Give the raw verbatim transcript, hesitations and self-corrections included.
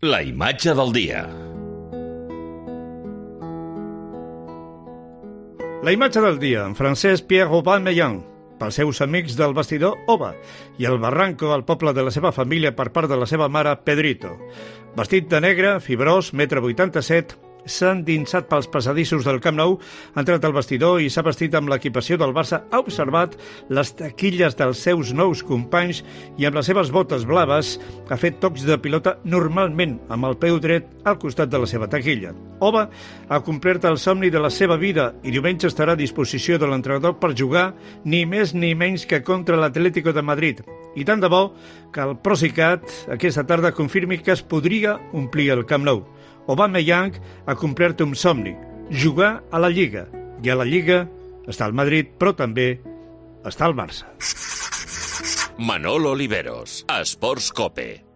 La imatge del dia. La imatge del dia, en francès Pierre Aubameyang, pels seus amics del vestidor Oba, i el Barranco, el poble de la seva família per part de la seva mare Pedrito. Vestit de negre, fibrós, metro vuitanta-set, s'ha endinsat pels passadissos del Camp Nou, ha entrat al vestidor i s'ha vestit amb l'equipació del Barça, ha observat les taquilles dels seus nous companys i amb les seves botes blaves ha fet tocs de pilota normalment amb el peu dret al costat de la seva taquilla. Oba ha complert el somni de la seva vida i diumenge estarà a disposició de l'entrenador per jugar ni més ni menys que contra l'Atlético de Madrid. I tant de bo que el Procicat aquesta tarda confirmi que es podria omplir el Camp Nou. Aubameyang ha complert un somni, jugar a la Lliga. I a la Lliga està el Madrid, però també està el Barça. Manolo Oliveros, Esports Cope.